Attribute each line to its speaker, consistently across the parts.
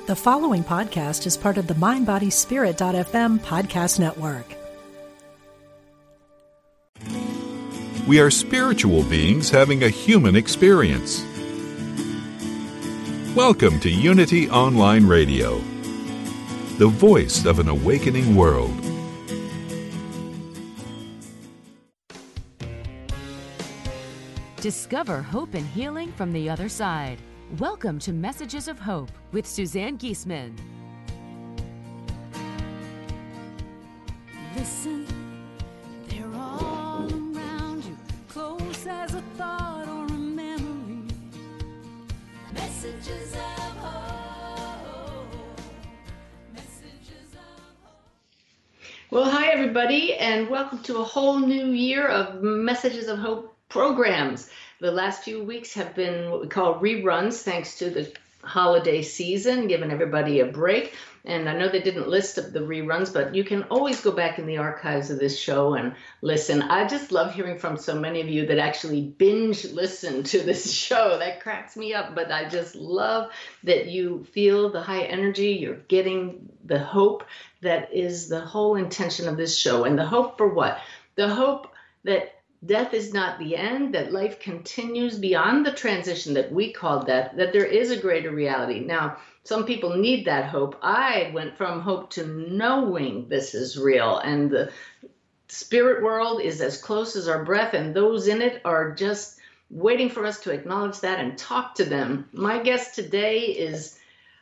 Speaker 1: The following podcast is part of the MindBodySpirit.fm podcast network.
Speaker 2: We are spiritual beings having a human experience. Welcome to Unity Online Radio, the voice of an awakening world.
Speaker 3: Discover hope and healing from the other side. Welcome to Messages of Hope with Suzanne Giesemann.
Speaker 4: Listen, they're all around you, close as a thought or a memory. Messages of hope. Messages of hope.
Speaker 5: Well, hi everybody, and welcome to a whole new year of Messages of Hope programs. The last few weeks have been what we call reruns, thanks to the holiday season, giving everybody a break. And I know they didn't list the reruns, but you can always go back in the archives of this show and listen. I just love hearing from so many of you that actually binge listen to this show. That cracks me up, but I just love that you feel the high energy. You're getting the hope that is the whole intention of this show. And the hope for what? The hope that death is not the end, that life continues beyond the transition that we call death, that there is a greater reality. Now, some people need that hope. I went from hope to knowing this is real, and the spirit world is as close as our breath, and those in it are just waiting for us to acknowledge that and talk to them. My guest today is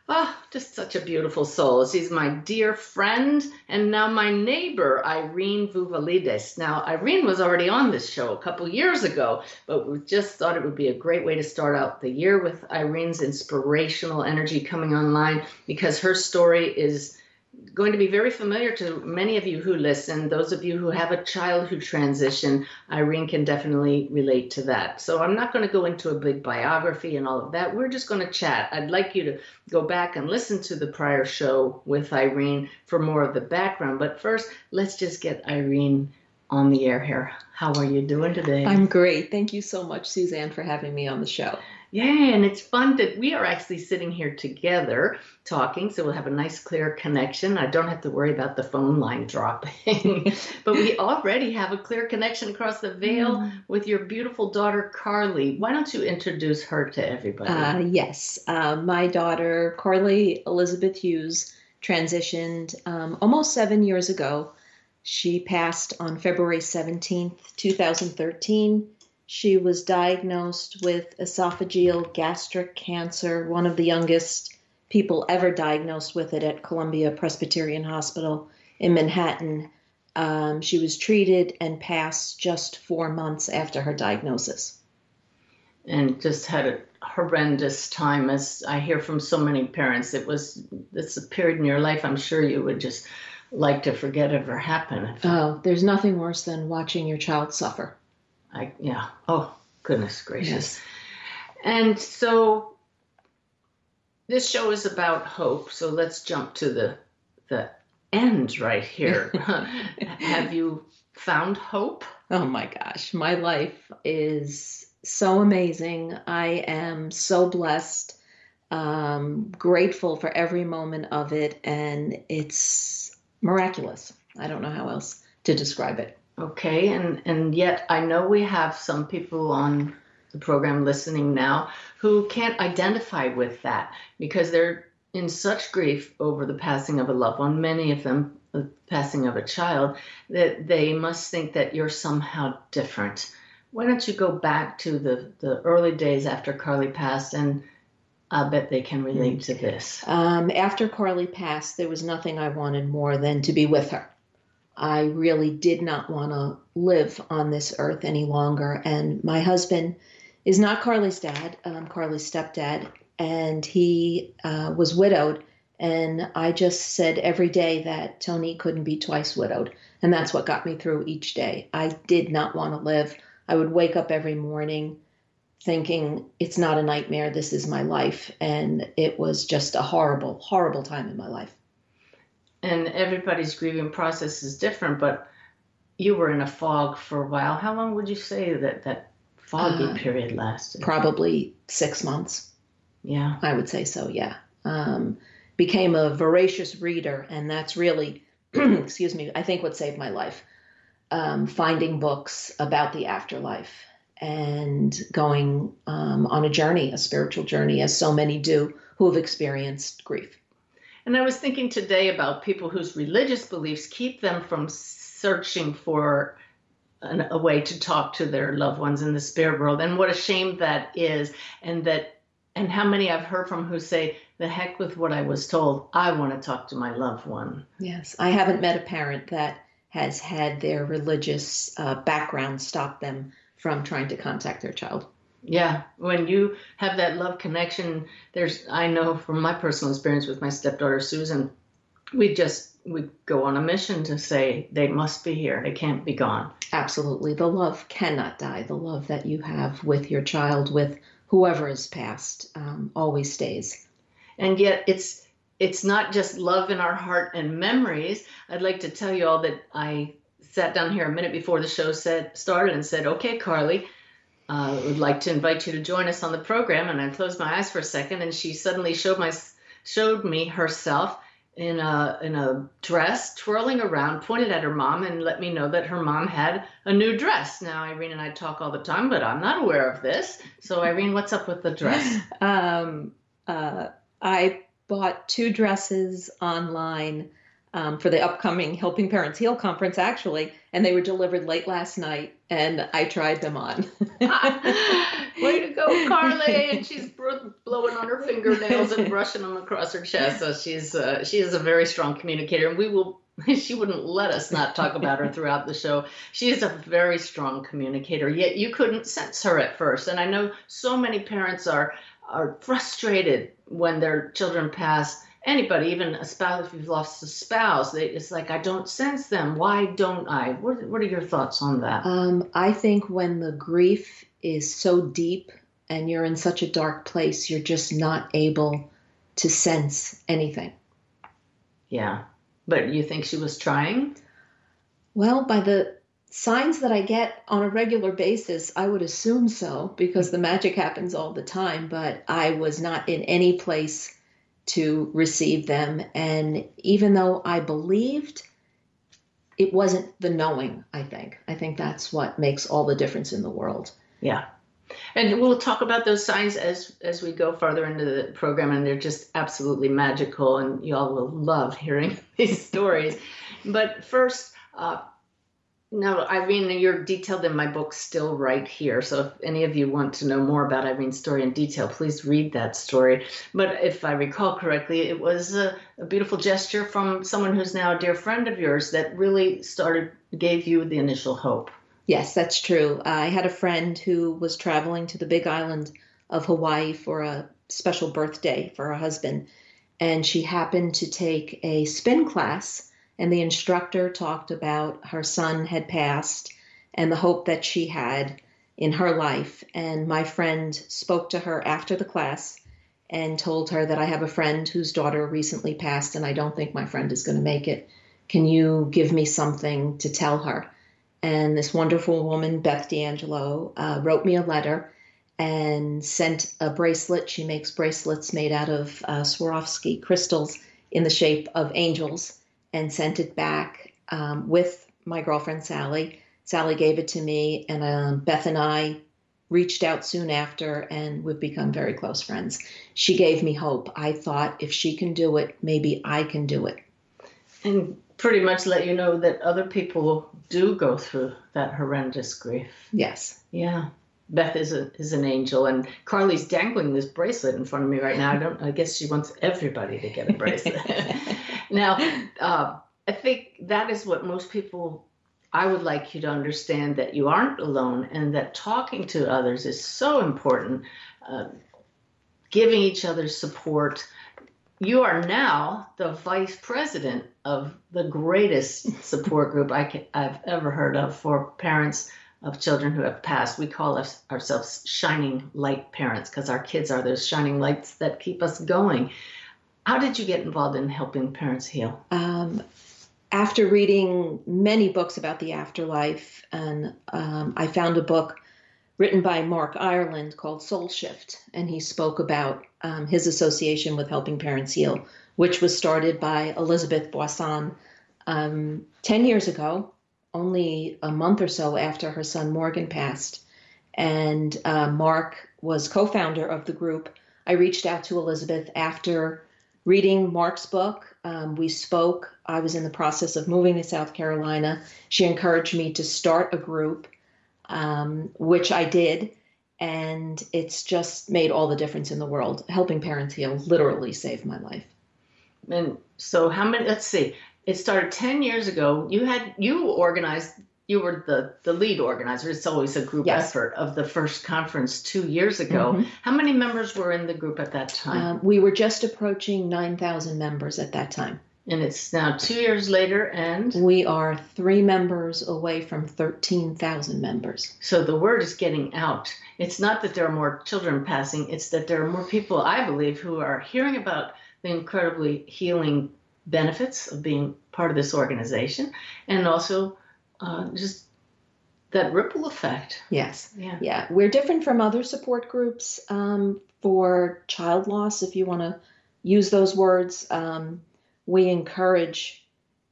Speaker 5: just such a beautiful soul. She's my dear friend and now my neighbor, Irene Vouvalides. Now, Irene was already on this show a couple years ago, but we just thought it would be a great way to start out the year with Irene's inspirational energy coming online, because her story is going to be very familiar to many of you who listen. Those of you who have a child who transitioned, Irene can definitely relate to that. So I'm not going to go into a big biography and all of that. We're just going to chat. I'd like you to go back and listen to the prior show with Irene for more of the background. But first, let's just get Irene on the air here. How are you doing today?
Speaker 6: I'm great. Thank you so much, Suzanne, for having me on the show.
Speaker 5: Yeah, and it's fun that we are actually sitting here together talking, so we'll have a nice, clear connection. I don't have to worry about the phone line dropping, but we already have a clear connection across the veil with your beautiful daughter, Carly. Why don't you introduce her to everybody?
Speaker 6: Yes, my daughter, Carly Elizabeth Hughes, transitioned almost 7 years ago. She passed on February 17th, 2013. She was diagnosed with esophageal gastric cancer, one of the youngest people ever diagnosed with it at Columbia Presbyterian Hospital in Manhattan. She was treated and passed just 4 months after her diagnosis.
Speaker 5: And just had a horrendous time, as I hear from so many parents. It's a period in your life I'm sure you would just like to forget ever happened.
Speaker 6: Oh, there's nothing worse than watching your child suffer.
Speaker 5: Oh, goodness gracious.
Speaker 6: Yes.
Speaker 5: And so this show is about hope. So let's jump to the end right here. Have you found hope?
Speaker 6: Oh my gosh, my life is so amazing. I am so blessed, grateful for every moment of it, and it's miraculous. I don't know how else to describe it.
Speaker 5: Okay, and yet I know we have some people on the program listening now who can't identify with that because they're in such grief over the passing of a loved one, many of them the passing of a child, that they must think that you're somehow different. Why don't you go back to the early days after Carly passed, and I bet they can relate to this.
Speaker 6: After Carly passed, there was nothing I wanted more than to be with her. I really did not want to live on this earth any longer. And my husband is not Carly's dad, Carly's stepdad, and he was widowed. And I just said every day that Tony couldn't be twice widowed. And that's what got me through each day. I did not want to live. I would wake up every morning thinking, it's not a nightmare, this is my life. And it was just a horrible, horrible time in my life.
Speaker 5: And everybody's grieving process is different, but you were in a fog for a while. How long would you say that foggy period lasted?
Speaker 6: Probably 6 months.
Speaker 5: Yeah.
Speaker 6: I would say so, yeah. became a voracious reader, and that's really, excuse me, I think what saved my life. Finding books about the afterlife and going on a journey, a spiritual journey, as so many do who have experienced grief.
Speaker 5: And I was thinking today about people whose religious beliefs keep them from searching for a way to talk to their loved ones in the spirit world, and what a shame that is, and how many I've heard from who say, the heck with what I was told, I want to talk to my loved one.
Speaker 6: Yes, I haven't met a parent that has had their religious background stop them from trying to contact their child.
Speaker 5: Yeah, when you have that love connection, I know from my personal experience with my stepdaughter, Susan, we go on a mission to say they must be here. They can't be gone.
Speaker 6: Absolutely. The love cannot die. The love that you have with your child, with whoever is passed, always stays.
Speaker 5: And yet it's not just love in our heart and memories. I'd like to tell you all that I sat down here a minute before the show started and said, okay, Carly, would like to invite you to join us on the program. And I closed my eyes for a second, and she suddenly showed me herself in a dress, twirling around, pointed at her mom, and let me know that her mom had a new dress. Now, Irene and I talk all the time, but I'm not aware of this. So, Irene, what's up with the dress?
Speaker 6: I bought 2 dresses online for the upcoming Helping Parents Heal conference, actually, and they were delivered late last night, and I tried them on.
Speaker 5: Way to go, Carly! And she's blowing on her fingernails and brushing them across her chest. So she is a very strong communicator, and she wouldn't let us not talk about her throughout the show. She is a very strong communicator, yet you couldn't sense her at first. And I know so many parents are frustrated when their children pass. Anybody, even a spouse, if you've lost a spouse, it's like, I don't sense them. Why don't I? What are your thoughts on that?
Speaker 6: I think when the grief is so deep and you're in such a dark place, you're just not able to sense anything.
Speaker 5: Yeah. But you think she was trying?
Speaker 6: Well, by the signs that I get on a regular basis, I would assume so, because the magic happens all the time, but I was not in any place to receive them. And even though I believed, it wasn't the knowing, I think. I think that's what makes all the difference in the world.
Speaker 5: Yeah. And we'll talk about those signs as we go farther into the program, and they're just absolutely magical, and you all will love hearing these stories. But first, no, Irene, you're detailed in my book, Still Right Here. So if any of you want to know more about Irene's story in detail, please read that story. But if I recall correctly, it was a beautiful gesture from someone who's now a dear friend of yours that really gave you the initial hope.
Speaker 6: Yes, that's true. I had a friend who was traveling to the Big Island of Hawaii for a special birthday for her husband, and she happened to take a spin class. And the instructor talked about her son had passed and the hope that she had in her life. And my friend spoke to her after the class and told her that I have a friend whose daughter recently passed, and I don't think my friend is going to make it. Can you give me something to tell her? And this wonderful woman, Beth D'Angelo, wrote me a letter and sent a bracelet. She makes bracelets made out of Swarovski crystals in the shape of angels, and sent it back with my girlfriend, Sally. Sally gave it to me, and Beth and I reached out soon after, and we've become very close friends. She gave me hope. I thought, if she can do it, maybe I can do it.
Speaker 5: And pretty much let you know that other people do go through that horrendous grief.
Speaker 6: Yes.
Speaker 5: Yeah. Beth is an angel, and Carly's dangling this bracelet in front of me right now. I guess she wants everybody to get a bracelet. Now, I think that is what most people, I would like you to understand, that you aren't alone, and that talking to others is so important. Giving each other support. You are now the vice president of the greatest support group I've ever heard of for parents of children who have passed. We call ourselves shining light parents, because our kids are those shining lights that keep us going. How did you get involved in helping parents heal?
Speaker 6: After reading many books about the afterlife, and I found a book written by Mark Ireland called Soul Shift. And he spoke about his association with Helping Parents Heal, which was started by Elizabeth Boisson 10 years ago, only a month or so after her son Morgan passed. And Mark was co-founder of the group. I reached out to Elizabeth after reading Mark's book. We spoke. I was in the process of moving to South Carolina. She encouraged me to start a group, which I did. And it's just made all the difference in the world. Helping Parents Heal literally saved my life.
Speaker 5: And so let's see, it started 10 years ago. You were the lead organizer. It's always a group effort of the first conference 2 years ago. Mm-hmm. How many members were in the group at that time?
Speaker 6: We were just approaching 9,000 members at that time.
Speaker 5: And it's now 2 years later, and?
Speaker 6: We are 3 members away from 13,000 members.
Speaker 5: So the word is getting out. It's not that there are more children passing, it's that there are more people, I believe, who are hearing about the incredibly healing benefits of being part of this organization, and also just that ripple effect.
Speaker 6: Yes. Yeah. We're different from other support groups for child loss, if you want to use those words. We encourage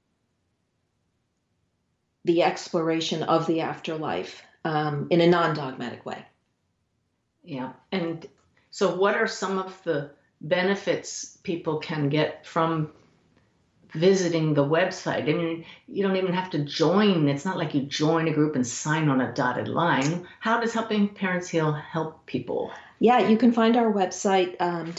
Speaker 6: the exploration of the afterlife in a non-dogmatic way.
Speaker 5: Yeah. And so what are some of the benefits people can get from visiting the website? I mean, you don't even have to join. It's not like you join a group and sign on a dotted line. How does Helping Parents Heal help people?
Speaker 6: Yeah, you can find our website,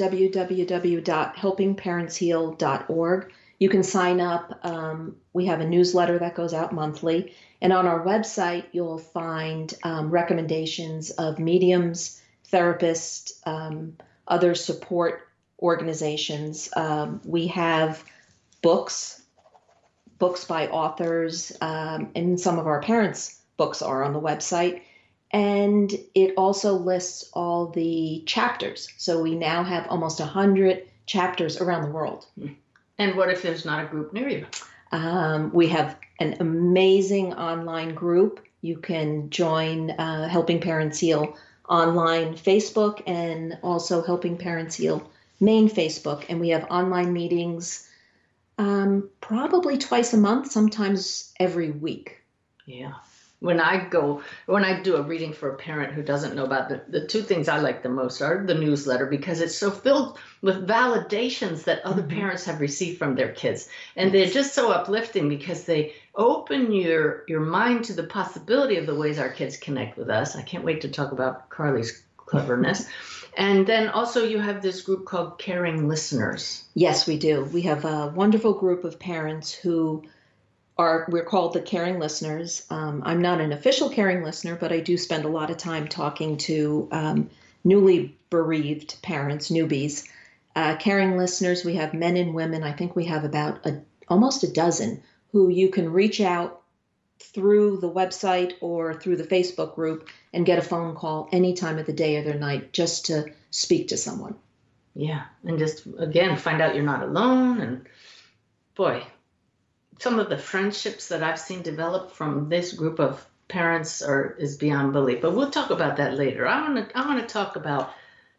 Speaker 6: www.helpingparentsheal.org. You can sign up. We have a newsletter that goes out monthly. And on our website, you'll find recommendations of mediums, therapists, other support organizations. We have books by authors, and some of our parents' books are on the website. And it also lists all the chapters. So we now have almost 100 chapters around the world.
Speaker 5: And what if there's not a group near you?
Speaker 6: We have an amazing online group. You can join Helping Parents Heal online Facebook and also Helping Parents Heal main Facebook. And we have online meetings probably twice a month, sometimes every week.
Speaker 5: Yeah. When I do a reading for a parent who doesn't know about the two things I like the most are the newsletter, because it's so filled with validations that other parents have received from their kids. And they're just so uplifting because they open your mind to the possibility of the ways our kids connect with us. I can't wait to talk about Carly's cleverness. And then also you have this group called Caring Listeners.
Speaker 6: Yes, we do. We have a wonderful group of parents who we're called the Caring Listeners. I'm not an official Caring Listener, but I do spend a lot of time talking to newly bereaved parents, newbies. Caring Listeners, we have men and women. I think we have about almost a dozen who you can reach out through the website or through the Facebook group and get a phone call any time of the day or the night just to speak to someone.
Speaker 5: Yeah, and just, again, find out you're not alone. And boy, some of the friendships that I've seen develop from this group of parents is beyond belief. But we'll talk about that later. I want to talk about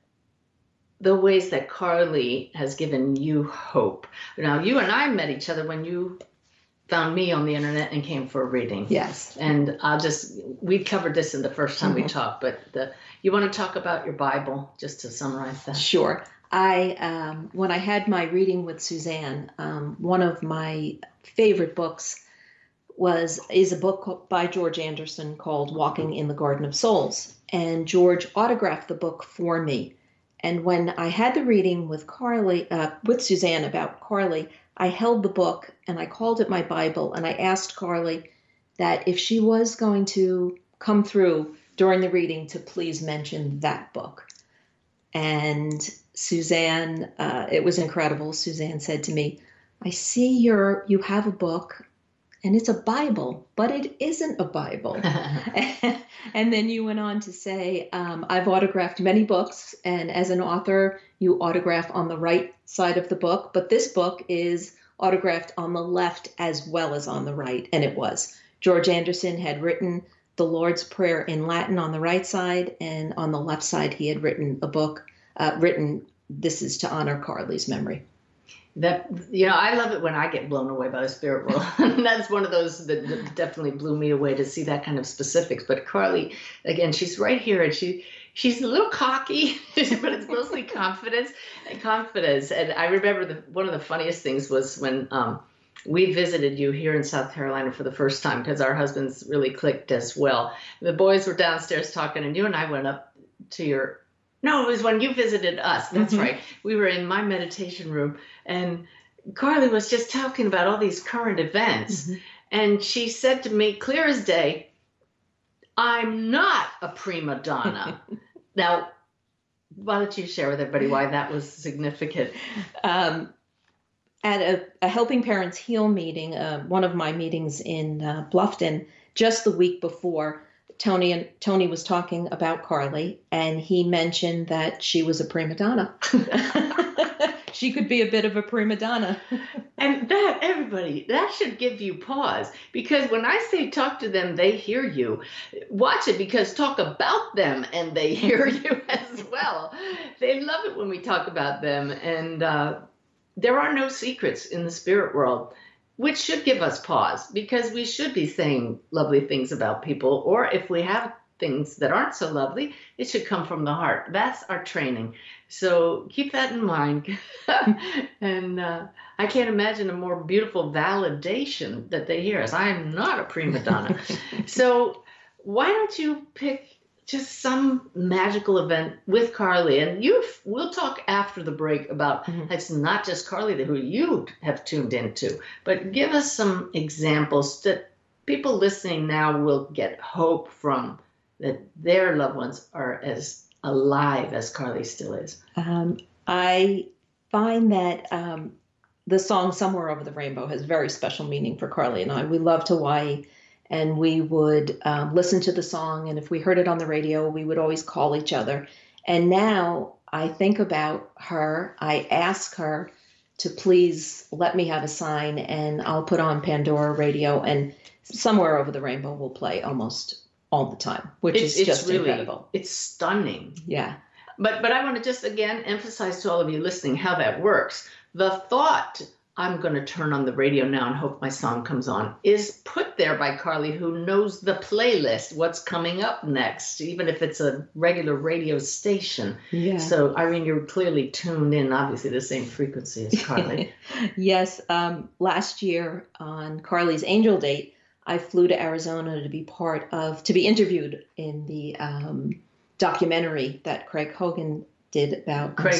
Speaker 5: the ways that Carly has given you hope. Now, you and I met each other when you found me on the internet and came for a reading.
Speaker 6: Yes.
Speaker 5: And we covered this in the first time we talked, but you want to talk about your Bible, just to summarize that?
Speaker 6: Sure. When I had my reading with Suzanne, one of my favorite books is a book by George Anderson called Walking in the Garden of Souls. And George autographed the book for me. And when I had the reading with Suzanne about Carly, I held the book and I called it my Bible. And I asked Carly that if she was going to come through during the reading to please mention that book. And Suzanne, it was incredible. Suzanne said to me, I see you have a book and it's a Bible, but it isn't a Bible. And then you went on to say, I've autographed many books, and as an author, you autograph on the right side of the book, but this book is autographed on the left as well as on the right. And it was. George Anderson had written the Lord's Prayer in Latin on the right side, and on the left side he had written a book, this is to honor Carly's memory.
Speaker 5: That, I love it when I get blown away by the spirit world. That's one of those that definitely blew me away to see that kind of specifics. But Carly, again, she's right here, and she's a little cocky, but it's mostly confidence. And I remember one of the funniest things was when we visited you here in South Carolina for the first time, because our husbands really clicked as well. The boys were downstairs talking, and you and I went up to no, it was when you visited us. That's right. We were in my meditation room, and Carly was just talking about all these current events. And she said to me, clear as day, I'm not a prima donna. Now, why don't you share with everybody why that was significant?
Speaker 6: At a Helping Parents Heal meeting, one of my meetings in Bluffton, just the week before, Tony was talking about Carly, and he mentioned that she was a prima donna. She could be a bit of a prima donna.
Speaker 5: And that should give you pause, because when I say talk to them, they hear you. Watch it, because talk about them and they hear you as well. They love it when we talk about them. And there are no secrets in the spirit world, which should give us pause, because we should be saying lovely things about people. Or if we have things that aren't so lovely, it should come from the heart. That's our training. So keep that in mind. And I can't imagine a more beautiful validation that they hear us. I am not a prima donna. So why don't you pick just some magical event with Carly? And we'll talk after the break about it's not just Carly who you have tuned into, but give us some examples that people listening now will get hope from, that their loved ones are as alive as Carly still is.
Speaker 6: I find that the song Somewhere Over the Rainbow has very special meaning for Carly and I. We loved Hawaii, and we would listen to the song, and if we heard it on the radio, we would always call each other. And now I think about her, I ask her to please let me have a sign, and I'll put on Pandora radio, and Somewhere Over the Rainbow will play almost all the time, which is just really incredible.
Speaker 5: It's stunning.
Speaker 6: Yeah.
Speaker 5: But I want to just again emphasize to all of you listening how that works. The thought, I'm going to turn on the radio now and hope my song comes on, is put there by Carly, who knows the playlist, what's coming up next, even if it's a regular radio station. Yeah. So, Irene, you're clearly tuned in, obviously the same frequency as Carly.
Speaker 6: Yes. Last year on Carly's Angel Date, I flew to Arizona to be interviewed in the documentary that Craig Hogan did about, Craig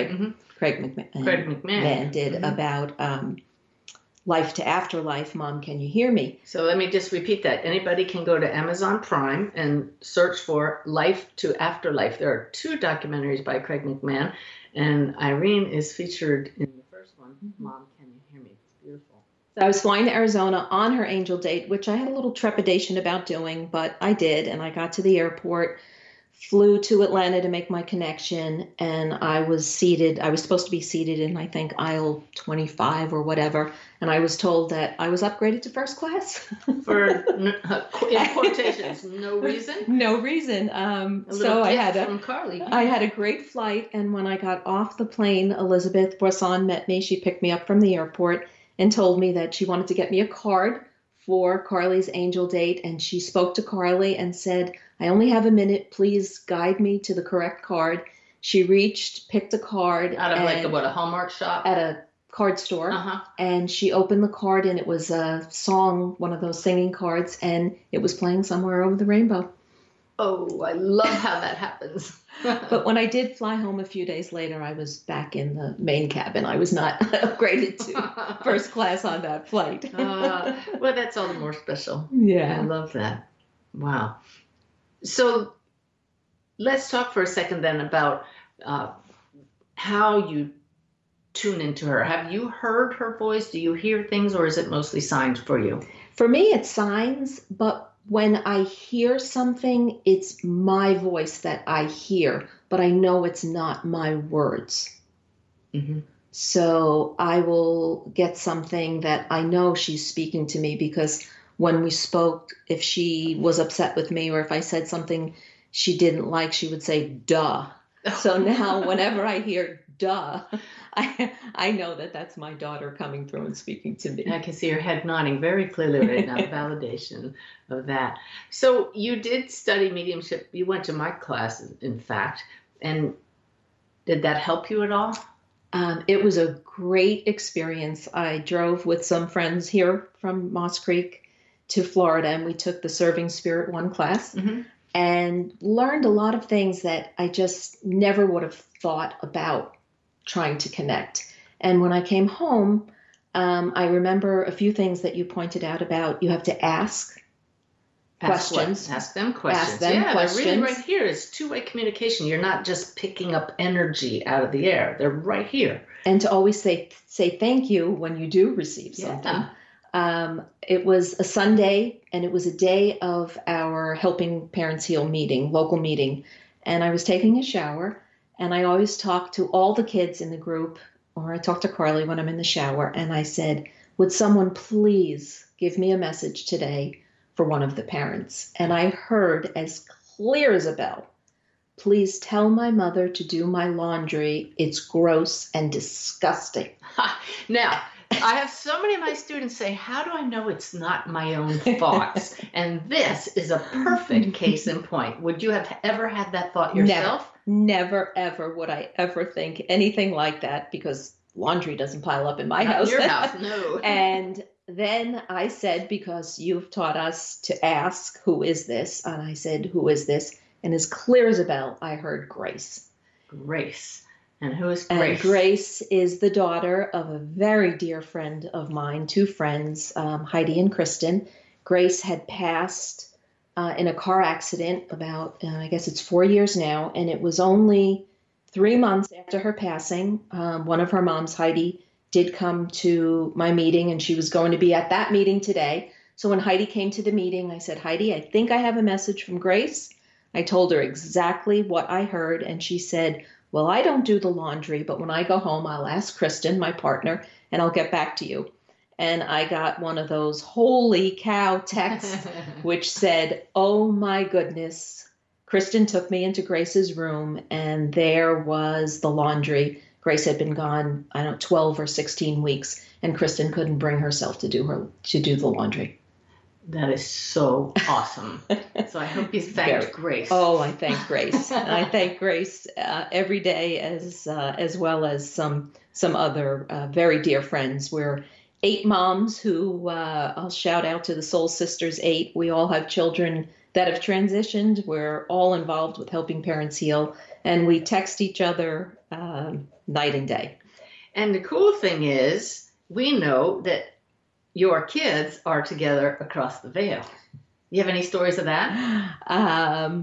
Speaker 6: McMahon did about Life to Afterlife, Mom, Can You Hear Me?
Speaker 5: So let me just repeat that. Anybody can go to Amazon Prime and search for Life to Afterlife. There are 2 documentaries by Craig McMahon, and Irene is featured in the first one, Mom, Can You Hear Me? It's beautiful.
Speaker 6: So I was flying to Arizona on her angel date, which I had a little trepidation about doing, but I did, and I got to the airport, flew to Atlanta to make my connection, and I was supposed to be seated in, I think, aisle 25 or whatever, and I was told that I was upgraded to first class.
Speaker 5: For, in quotations, no reason?
Speaker 6: No reason.
Speaker 5: So I
Speaker 6: had a great flight, and when I got off the plane, Elizabeth Bresson met me. She picked me up from the airport and told me that she wanted to get me a card for Carly's angel date, and she spoke to Carly and said, I only have a minute. Please guide me to the correct card. She reached, picked a card.
Speaker 5: Out of a Hallmark shop?
Speaker 6: At a card store. And she opened the card, and it was a song, one of those singing cards, and it was playing Somewhere Over the Rainbow.
Speaker 5: Oh, I love how that happens.
Speaker 6: But when I did fly home a few days later, I was back in the main cabin. I was not upgraded to first class on that flight.
Speaker 5: Well, that's all the more special.
Speaker 6: Yeah.
Speaker 5: I love that. Wow. So let's talk for a second then about how you tune into her. Have you heard her voice? Do you hear things, or is it mostly signs for you?
Speaker 6: For me, it's signs, but when I hear something, it's my voice that I hear, but I know it's not my words. Mm-hmm. So I will get something that I know she's speaking to me, because when we spoke, if she was upset with me or if I said something she didn't like, she would say, duh. So now whenever I hear duh, I know that that's my daughter coming through and speaking to me.
Speaker 5: I can see your head nodding very clearly right now, validation of that. So you did study mediumship. You went to my class, in fact, and did that help you at all?
Speaker 6: It was a great experience. I drove with some friends here from Moss Creek to Florida, and we took the Serving Spirit 1 class and learned a lot of things that I just never would have thought about trying to connect. And when I came home, I remember a few things that you pointed out about you have to ask questions.
Speaker 5: Ask them questions.
Speaker 6: Ask them questions.
Speaker 5: They're really right here. It's two-way communication. You're not just picking up energy out of the air. They're right here.
Speaker 6: And to always say thank you when you do receive something. It was a Sunday, and it was a day of our Helping Parents Heal meeting, local meeting. And I was taking a shower, and I always talk to all the kids in the group, or I talk to Carly when I'm in the shower, and I said, would someone please give me a message today for one of the parents? And I heard as clear as a bell, please tell my mother to do my laundry. It's gross and disgusting.
Speaker 5: Now, I have so many of my students say, how do I know it's not my own thoughts? And this is a perfect case in point. Would you have ever had that thought yourself?
Speaker 6: Never, ever would I ever think anything like that, because laundry doesn't pile up in my house.
Speaker 5: Your house, no.
Speaker 6: And then I said, because you've taught us to ask, who is this? And I said, who is this? And as clear as a bell, I heard Grace.
Speaker 5: Grace. And who is Grace?
Speaker 6: And Grace is the daughter of a very dear friend of mine, 2 friends, Heidi and Kristen. Grace had passed in a car accident about, I guess it's 4 years now, and it was only 3 months after her passing. One of her moms, Heidi, did come to my meeting, and she was going to be at that meeting today. So when Heidi came to the meeting, I said, Heidi, I think I have a message from Grace. I told her exactly what I heard, and she said, well, I don't do the laundry, but when I go home, I'll ask Kristen, my partner, and I'll get back to you. And I got one of those holy cow texts, which said, oh my goodness. Kristen took me into Grace's room, and there was the laundry. Grace had been gone, 12 or 16 weeks, and Kristen couldn't bring herself to do the laundry.
Speaker 5: That is so awesome. So I hope you thanked Grace.
Speaker 6: Oh, I thank Grace. I thank Grace every day, as well as some other very dear friends. We're 8 moms who I'll shout out to the Soul Sisters 8. We all have children that have transitioned. We're all involved with Helping Parents Heal, and we text each other night and day.
Speaker 5: And the cool thing is, we know that your kids are together across the veil. You have any stories of that?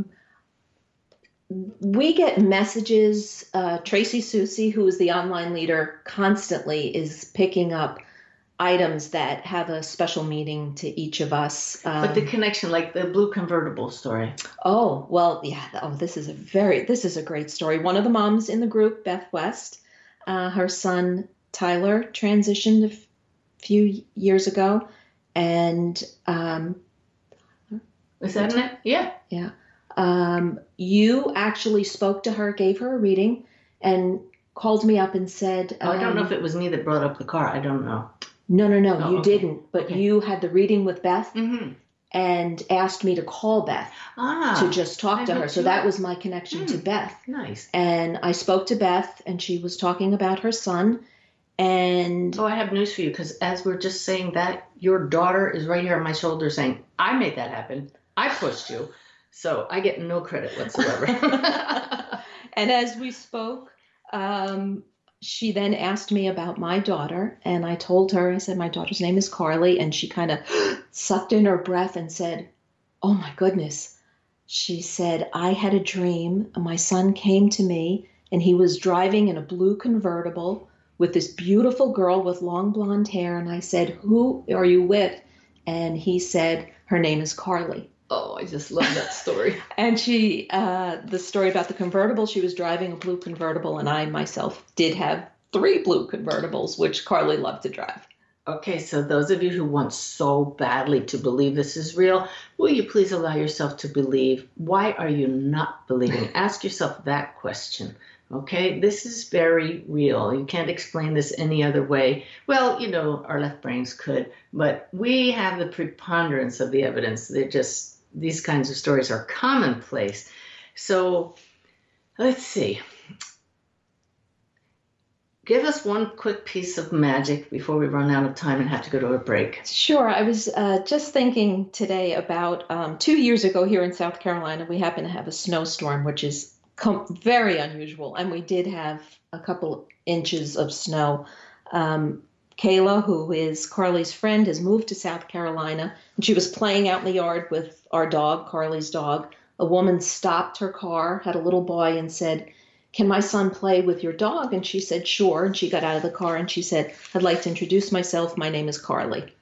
Speaker 6: We get messages. Tracy Susie, who is the online leader, constantly is picking up items that have a special meaning to each of us.
Speaker 5: But the connection, like the blue convertible story.
Speaker 6: Oh, well, yeah. Oh, this is a great story. One of the moms in the group, Beth West, her son Tyler transitioned a few years ago, and
Speaker 5: is that in it?
Speaker 6: Yeah. You actually spoke to her, gave her a reading, and called me up and said,
Speaker 5: I don't know if it was me that brought up the car. I don't know.
Speaker 6: No, you didn't. But you had the reading with Beth and asked me to call Beth to just talk to her. So that was my connection to Beth.
Speaker 5: Nice.
Speaker 6: And I spoke to Beth, and she was talking about her son. And
Speaker 5: I have news for you, because as we're just saying that, your daughter is right here on my shoulder saying, I made that happen. I pushed you. So I get no credit whatsoever.
Speaker 6: And as we spoke, she then asked me about my daughter, and I told her, I said, my daughter's name is Carly, and she kind of sucked in her breath and said, oh my goodness. She said, I had a dream. My son came to me, and he was driving in a blue convertible with this beautiful girl with long blonde hair. And I said, who are you with? And he said, her name is Carly.
Speaker 5: Oh, I just love that story.
Speaker 6: And she, the story about the convertible, she was driving a blue convertible, and I myself did have 3 blue convertibles, which Carly loved to drive.
Speaker 5: Okay, so those of you who want so badly to believe this is real, will you please allow yourself to believe? Why are you not believing? Ask yourself that question. Okay, this is very real. You can't explain this any other way. Well, you know, our left brains could, but we have the preponderance of the evidence. These kinds of stories are commonplace. So let's see. Give us one quick piece of magic before we run out of time and have to go to a break.
Speaker 6: Sure. I was just thinking today about 2 years ago here in South Carolina, we happened to have a snowstorm, which is very unusual. And we did have a couple inches of snow. Kayla, who is Carly's friend, has moved to South Carolina, and she was playing out in the yard with our dog, Carly's dog. A woman stopped her car, had a little boy, and said, "Can my son play with your dog?" And she said, "Sure." And she got out of the car and she said, "I'd like to introduce myself. My name is Carly."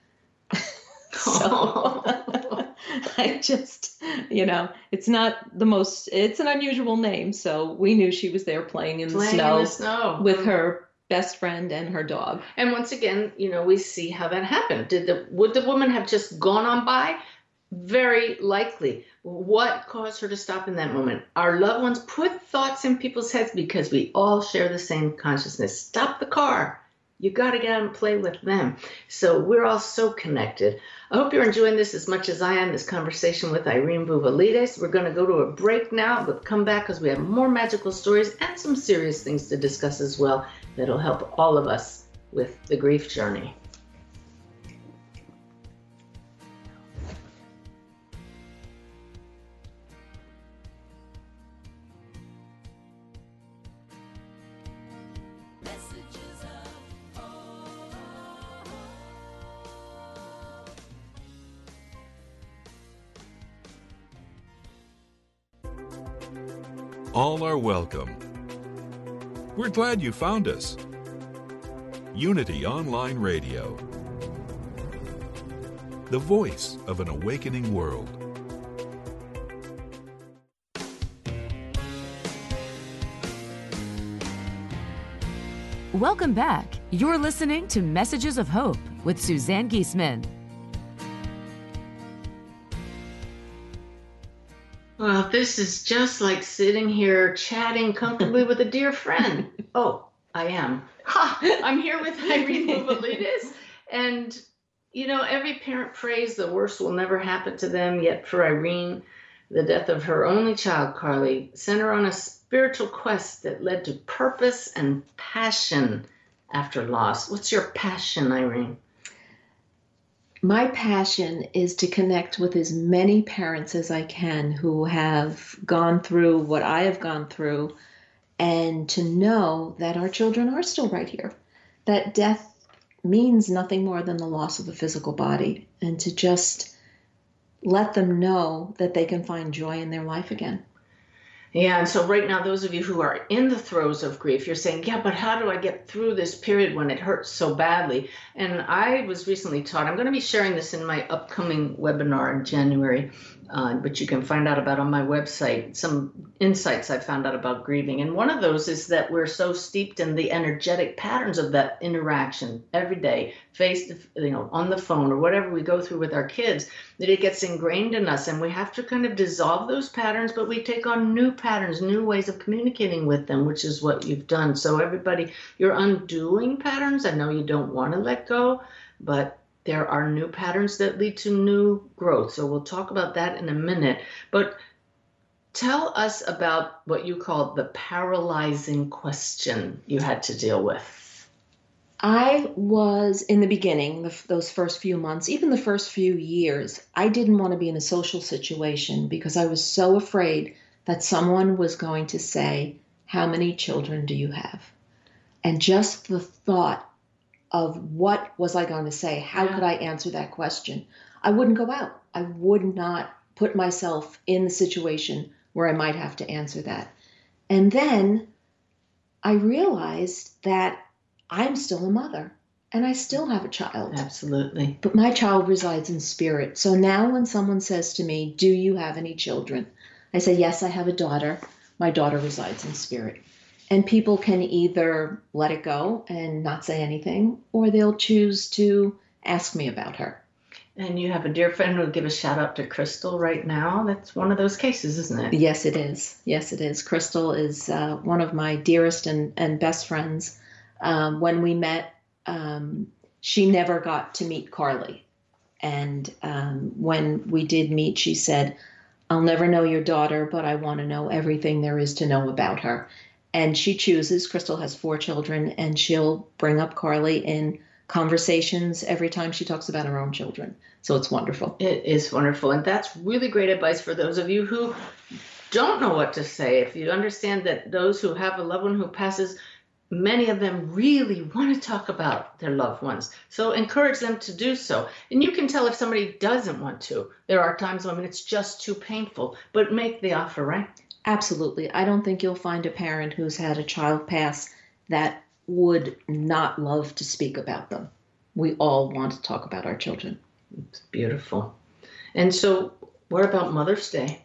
Speaker 6: So I just, it's not it's an unusual name. So we knew she was there playing in the snow with her best friend and her dog.
Speaker 5: And once again, we see how that happened. Would the woman have just gone on by? Very likely. What caused her to stop in that moment? Our loved ones put thoughts in people's heads because we all share the same consciousness. Stop the car. You got to get out and play with them. So we're all so connected. I hope you're enjoying this as much as I am, this conversation with Irene Vouvalides. We're going to go to a break now, but come back because we have more magical stories and some serious things to discuss as well that'll help all of us with the grief journey.
Speaker 2: All are welcome. We're glad you found us. Unity Online Radio, the voice of an awakening world.
Speaker 3: Welcome back. You're listening to Messages of Hope with Suzanne Giesemann.
Speaker 5: Well, this is just like sitting here chatting comfortably with a dear friend. Oh, I am. I'm here with Irene Vouvalides. And, every parent prays the worst will never happen to them. Yet for Irene, the death of her only child, Carly, sent her on a spiritual quest that led to purpose and passion after loss. What's your passion, Irene?
Speaker 6: My passion is to connect with as many parents as I can who have gone through what I have gone through, and to know that our children are still right here, that death means nothing more than the loss of a physical body, and to just let them know that they can find joy in their life again.
Speaker 5: Yeah, and so right now, those of you who are in the throes of grief, you're saying, yeah, but how do I get through this period when it hurts so badly? And I was recently taught, I'm going to be sharing this in my upcoming webinar in January, but you can find out about on my website some insights I found out about grieving. And one of those is that we're so steeped in the energetic patterns of that interaction every day, on the phone or whatever we go through with our kids, that it gets ingrained in us, and we have to kind of dissolve those patterns, but we take on new patterns, new ways of communicating with them, which is what you've done. So everybody, you're undoing patterns. I know you don't want to let go, but there are new patterns that lead to new growth. So we'll talk about that in a minute. But tell us about what you called the paralyzing question you had to deal with.
Speaker 6: I was, in the beginning, those first few months, even the first few years, I didn't want to be in a social situation because I was so afraid that someone was going to say, "How many children do you have?" And just the thought of what was I going to say, how could I answer that question? I wouldn't go out. I would not put myself in the situation where I might have to answer that. And then I realized that I'm still a mother and I still have a child.
Speaker 5: Absolutely.
Speaker 6: But my child resides in spirit. So now when someone says to me, "Do you have any children?" I say, "Yes, I have a daughter. My daughter resides in spirit." And people can either let it go and not say anything, or they'll choose to ask me about her.
Speaker 5: And you have a dear friend who will give a shout out to Crystal right now. That's one of those cases, isn't it?
Speaker 6: Yes, it is. Yes, it is. Crystal is one of my dearest and best friends. When we met, she never got to meet Carly. And when we did meet, she said, "I'll never know your daughter, but I want to know everything there is to know about her." And she chooses. Crystal has 4 children, and she'll bring up Carly in conversations every time she talks about her own children. So it's wonderful.
Speaker 5: It is wonderful. And that's really great advice for those of you who don't know what to say. If you understand that those who have a loved one who passes, many of them really want to talk about their loved ones. So encourage them to do so. And you can tell if somebody doesn't want to. There are times when it's just too painful, but make the offer, right?
Speaker 6: Absolutely. I don't think you'll find a parent who's had a child pass that would not love to speak about them. We all want to talk about our children.
Speaker 5: It's beautiful. And so what about Mother's Day?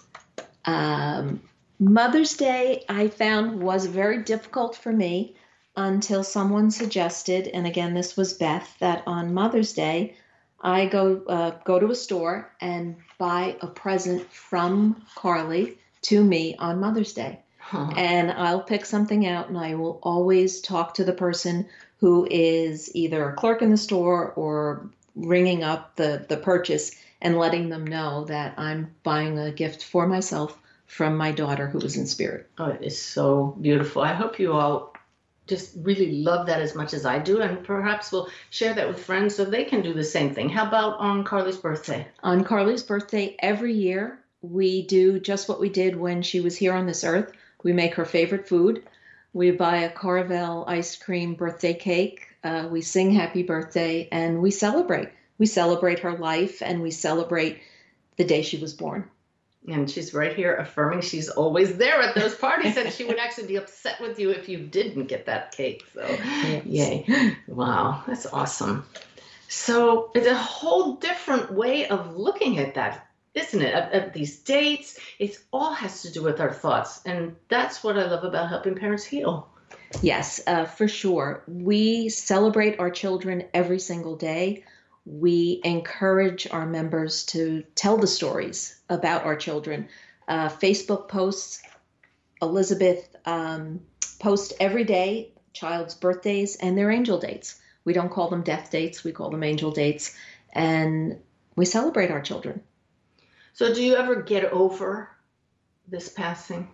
Speaker 6: Mother's Day, I found, was very difficult for me until someone suggested, and again, this was Beth, that on Mother's Day, I go to a store and buy a present from Carly to me on Mother's Day. And I'll pick something out, and I will always talk to the person who is either a clerk in the store or ringing up the purchase and letting them know that I'm buying a gift for myself from my daughter who was in spirit.
Speaker 5: Oh, it is so beautiful. I hope you all just really love that as much as I do, and perhaps we'll share that with friends so they can do the same thing. How about on Carly's birthday?
Speaker 6: On Carly's birthday, every year, we do just what we did when she was here on this earth. We make her favorite food. We buy a Carvel ice cream birthday cake. We sing happy birthday, and we celebrate. We celebrate her life, and we celebrate the day she was born.
Speaker 5: And she's right here affirming she's always there at those parties, and she would actually be upset with you if you didn't get that cake. So, yay. Wow, that's awesome. So it's a whole different way of looking at that, isn't it? At these dates, it all has to do with our thoughts. And that's what I love about helping parents heal.
Speaker 6: Yes, for sure. We celebrate our children every single day. We encourage our members to tell the stories about our children. Facebook posts, Elizabeth posts every day child's birthdays and their angel dates. We don't call them death dates, we call them angel dates. And we celebrate our children.
Speaker 5: So do you ever get over this passing?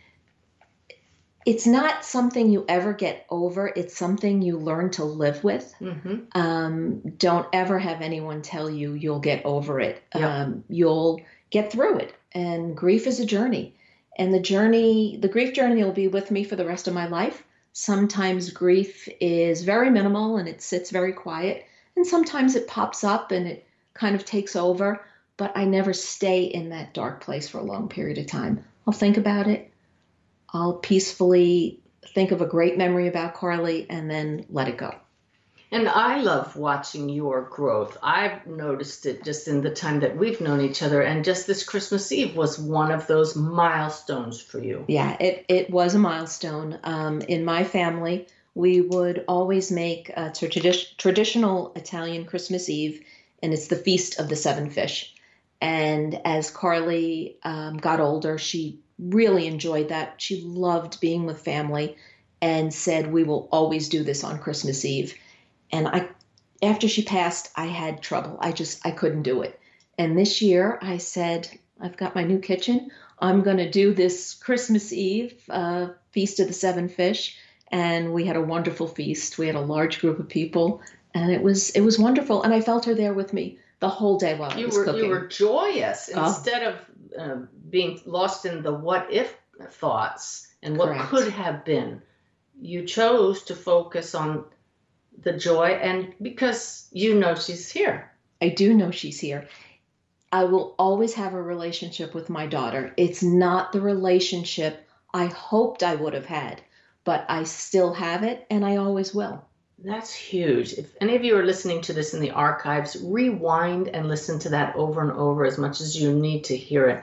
Speaker 6: It's not something you ever get over. It's something you learn to live with.
Speaker 5: Mm-hmm.
Speaker 6: Don't ever have anyone tell you you'll get over it.
Speaker 5: Yep.
Speaker 6: You'll get through it. And grief is a journey. And the grief journey will be with me for the rest of my life. Sometimes grief is very minimal and it sits very quiet. And sometimes it pops up and it kind of takes over. But I never stay in that dark place for a long period of time. I'll think about it. I'll peacefully think of a great memory about Carly and then let it go.
Speaker 5: And I love watching your growth. I've noticed it just in the time that we've known each other. And just this Christmas Eve was one of those milestones for you.
Speaker 6: Yeah, it was a milestone. In my family, we would always make a traditional Italian Christmas Eve, and it's the Feast of the Seven Fish. And as Carly got older, she really enjoyed that. She loved being with family and said, we will always do this on Christmas Eve. And after she passed, I had trouble. I couldn't do it. And this year I said, I've got my new kitchen. I'm going to do this Christmas Eve Feast of the Seven Fish. And we had a wonderful feast. We had a large group of people and it was wonderful. And I felt her there with me the whole day while I was cooking.
Speaker 5: You were joyous instead of being lost in the what if thoughts and what
Speaker 6: Correct.
Speaker 5: Could have been. You chose to focus on the joy, and because you know she's here.
Speaker 6: I do know she's here. I will always have a relationship with my daughter. It's not the relationship I hoped I would have had, but I still have it and I always will.
Speaker 5: That's huge. If any of you are listening to this in the archives, rewind and listen to that over and over as much as you need to hear it,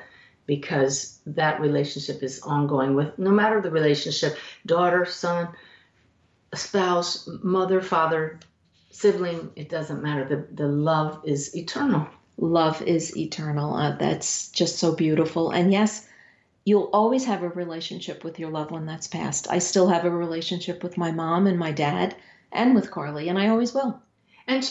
Speaker 5: because that relationship is ongoing with no matter the relationship, daughter, son, spouse, mother, father, sibling, it doesn't matter. The love is eternal.
Speaker 6: Love is eternal. That's just so beautiful. And yes, you'll always have a relationship with your loved one that's passed. I still have a relationship with my mom and my dad and with Carly, and I always will.
Speaker 5: And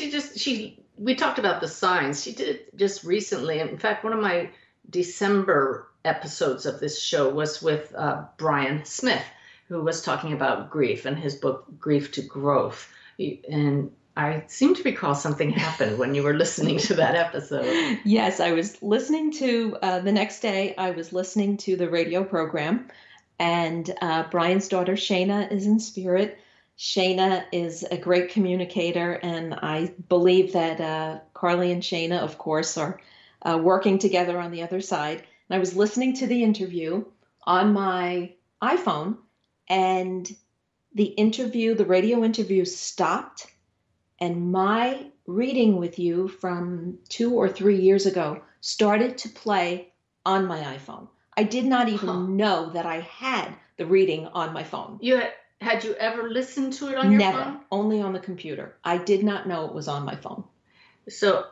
Speaker 5: we talked about the signs. She did it just recently. In fact, one of my December episodes of this show was with Brian Smith, who was talking about grief and his book, Grief to Growth. And I seem to recall something happened when you were listening to that episode.
Speaker 6: Yes, I was listening to, the next day, I was listening to the radio program, and Brian's daughter, Shayna, is in spirit. Shayna is a great communicator, and I believe that Carly and Shayna, of course, are working together on the other side. And I was listening to the interview on my iPhone, and the radio interview stopped, and my reading with you from 2 or 3 years ago started to play on my iPhone. I did not even know that I had the reading on my phone.
Speaker 5: Had you ever listened to it on your phone?
Speaker 6: Never, only on the computer. I did not know it was on my phone.
Speaker 5: So,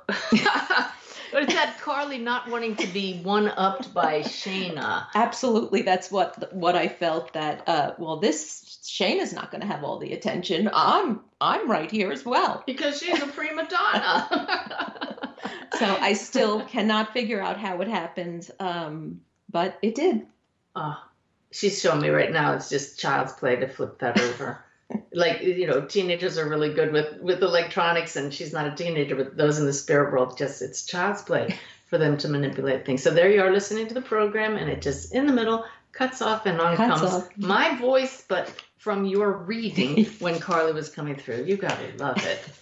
Speaker 5: but it's that Carly not wanting to be one-upped by Shayna.
Speaker 6: Absolutely, that's what I felt, that this Shayna's not going to have all the attention. I'm right here as well
Speaker 5: because she's a prima donna.
Speaker 6: So I still cannot figure out how it happened, but it did.
Speaker 5: She's showing me right now. It's just child's play to flip that over. Like, teenagers are really good with electronics, and she's not a teenager, but those in the spirit world, it's child's play for them to manipulate things. So there you are listening to the program, and it just, in the middle, cuts off, and on comes my voice, but from your reading when Carly was coming through. You got to love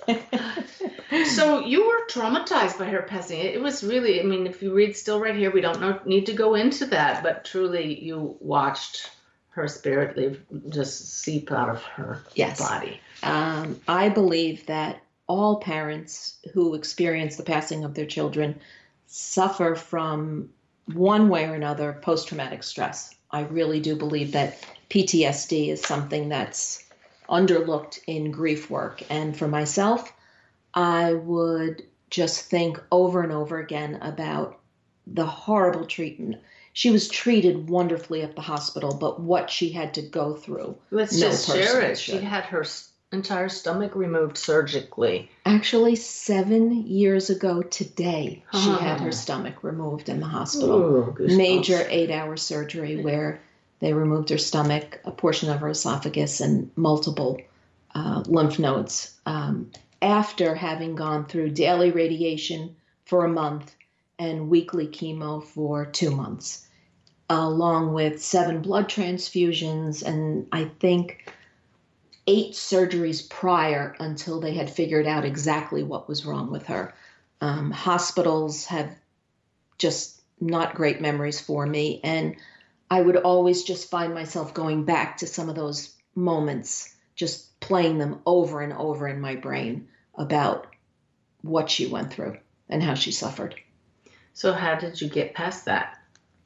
Speaker 5: it. So you were traumatized by her passing. It was really, if you read Still Right Here, we don't need to go into that, but truly you watched her spirit just seep out of her body. I believe that all parents who experience the passing of their children suffer from one way or another post-traumatic stress. I really do believe that PTSD is something that's underlooked in grief work. And for myself, I would just think over and over again about the horrible treatment. She was treated wonderfully at the hospital, but what she had to go through. Let's just share it. She had her entire stomach removed surgically.
Speaker 6: Actually, 7 years ago today, she had her stomach removed in the hospital.
Speaker 5: Ooh,
Speaker 6: major 8-hour surgery where they removed her stomach, a portion of her esophagus, and multiple lymph nodes. After having gone through daily radiation for a month and weekly chemo for 2 months, along with 7 blood transfusions and I think 8 surgeries prior until they had figured out exactly what was wrong with her. Hospitals have just not great memories for me, and I would always just find myself going back to some of those moments, just playing them over and over in my brain about what she went through and how she suffered.
Speaker 5: So how did you get past that?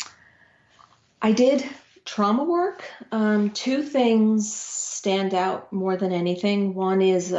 Speaker 6: I did trauma work. 2 things stand out more than anything. One is